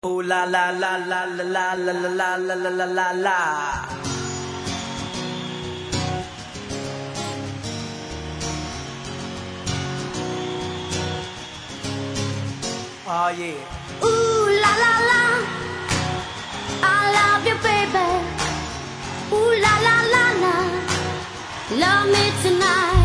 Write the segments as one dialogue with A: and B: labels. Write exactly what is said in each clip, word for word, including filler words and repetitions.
A: Ooh la la la la la la la la la la la la la. Oh yeah.
B: Ooh la la la, I love you, baby. Ooh la la la la, love me tonight.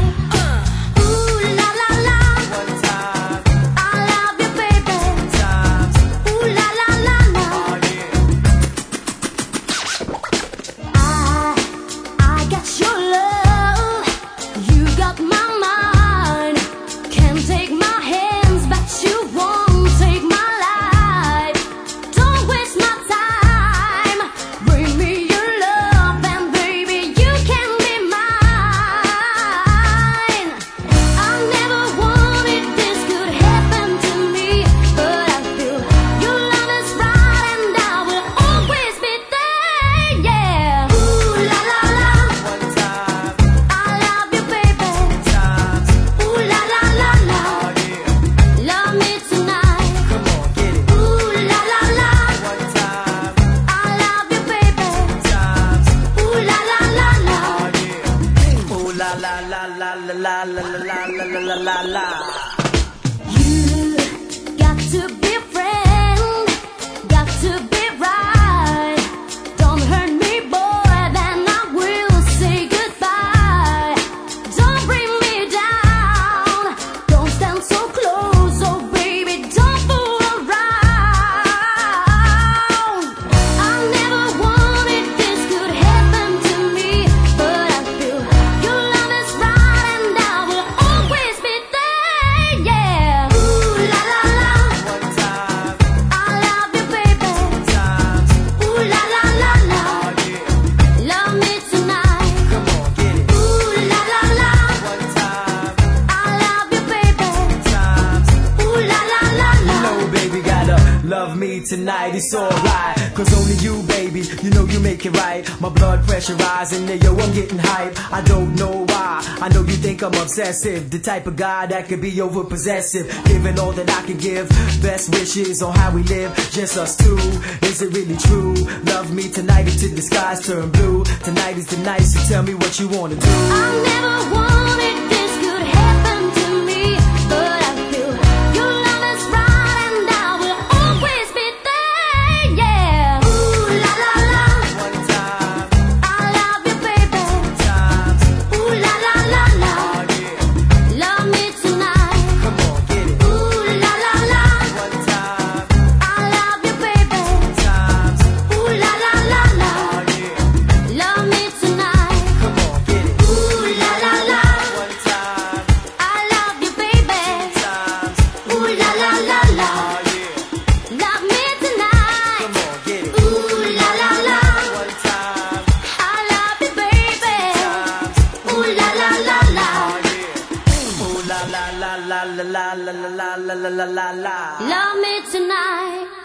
A: La la la la la la la la la.
B: You got to be a friend, got to be right. Don't hurt me, boy, then I will say goodbye. Don't bring me down, don't stand so close, oh baby, don't fool around. I never wanted this could happen to me, but I feel your love is right.
A: Love me tonight, it's alright. Cause only you, baby, you know you make it right. My blood pressure rising, yeah, yo, I'm getting hype. I don't know why, I know you think I'm obsessive. The type of guy that could be over possessive. Giving all that I can give, best wishes on how we live. Just us two, is it really true? Love me tonight until the skies turn blue. Tonight is the night, so tell me what you wanna do.
B: I never wanted this could happen to me, but I feel your love is right.
A: La la la la la la la la la la la.
B: Love me tonight.